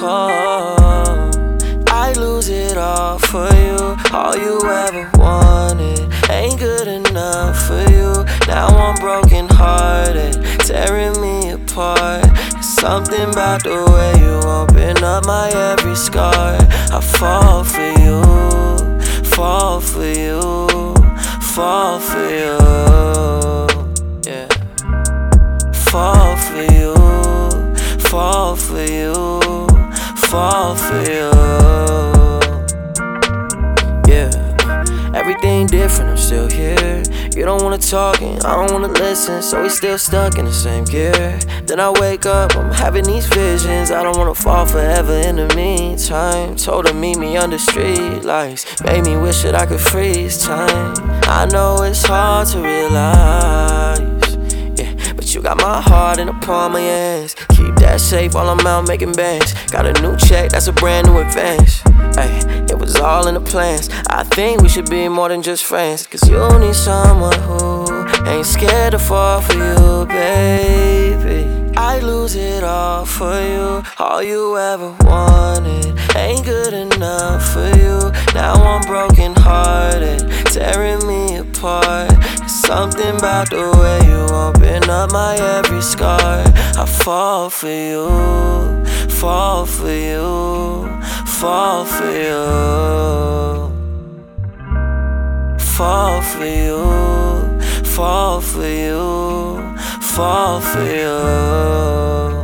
Oh, I lose it all for you. All you ever wanted ain't good enough for you. Now I'm broken hearted, tearing me apart. There's something about the way you open up my every scar. I fall for you, fall for you, fall for you. Yeah, fall for you, fall for you, fall for you. Yeah, everything different, I'm still here. You don't wanna talk and I don't wanna listen, so we still stuck in the same gear. Then I wake up, I'm having these visions. I don't wanna fall forever in the meantime. Told her meet me under street lights, made me wish that I could freeze time. I know it's hard to realize, yeah, but you got my heart in the palm of your hands. Keep that safe while I'm out making bangs. Got a new check, that's a brand new advance. Ay, it was all in the plans. I think we should be more than just friends, cause you need someone who ain't scared to fall for you, baby. I lose it all for you. All you ever wanted ain't good enough for you. Now I'm broken hearted, tearing me apart. There's something about the way you open up my every scar. I fall for you, fall for you, fall for you, fall for you, fall for you, fall for you.